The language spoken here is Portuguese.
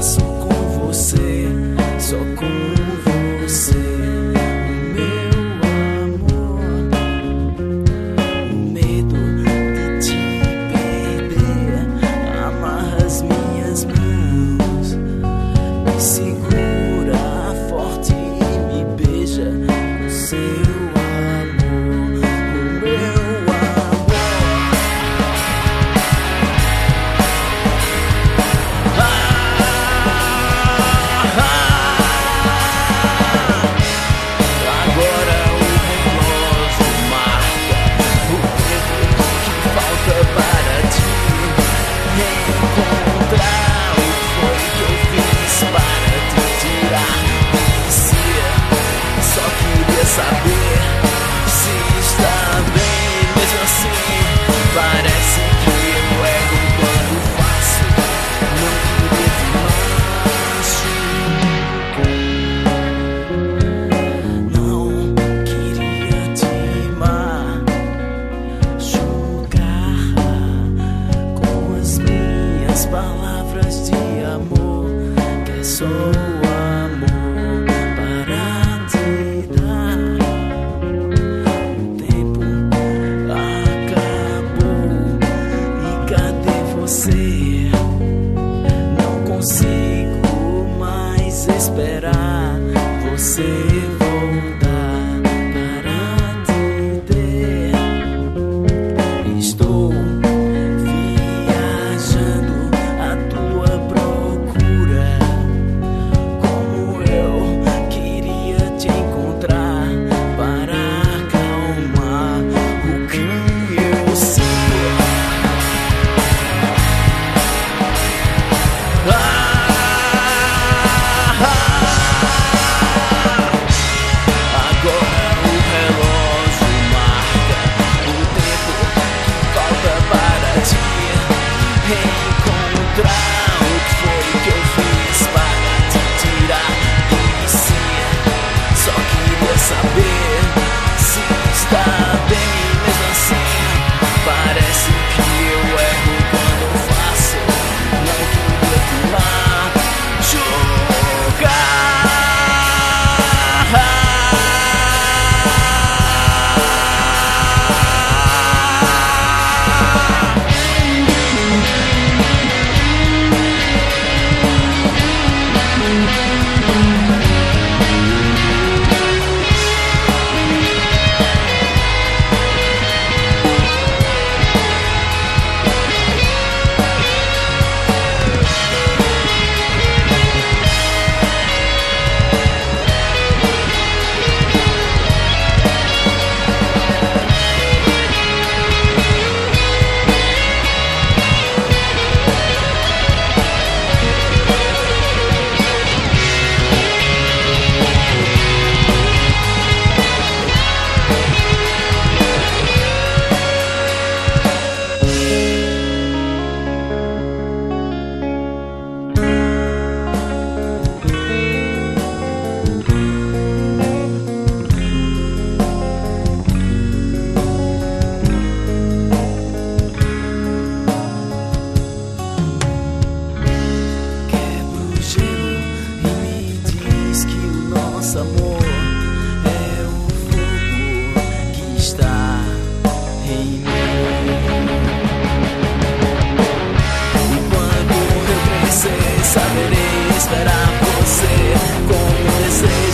faço com você, só com você. O meu amor, o medo de te perder amarra as minhas mãos, me segura forte e me beija com seu saber se está bem, mesmo assim parece que eu erro quando faço. Não queria te machucar, não queria te machucar com as minhas palavras de amor, que é só não consigo mais esperar você voltar para te ter. Estou viajando à tua procura, como eu queria te encontrar para acalmar o que eu sinto. Encontrar o que foi que eu fiz para te tirar de si. Só queria saber se está bem, mesmo assim parece que eu erro quando eu faço. Não queria te machucar. Amor é o fogo que está em mim. E quando eu crescer, saberei esperar você com desejo.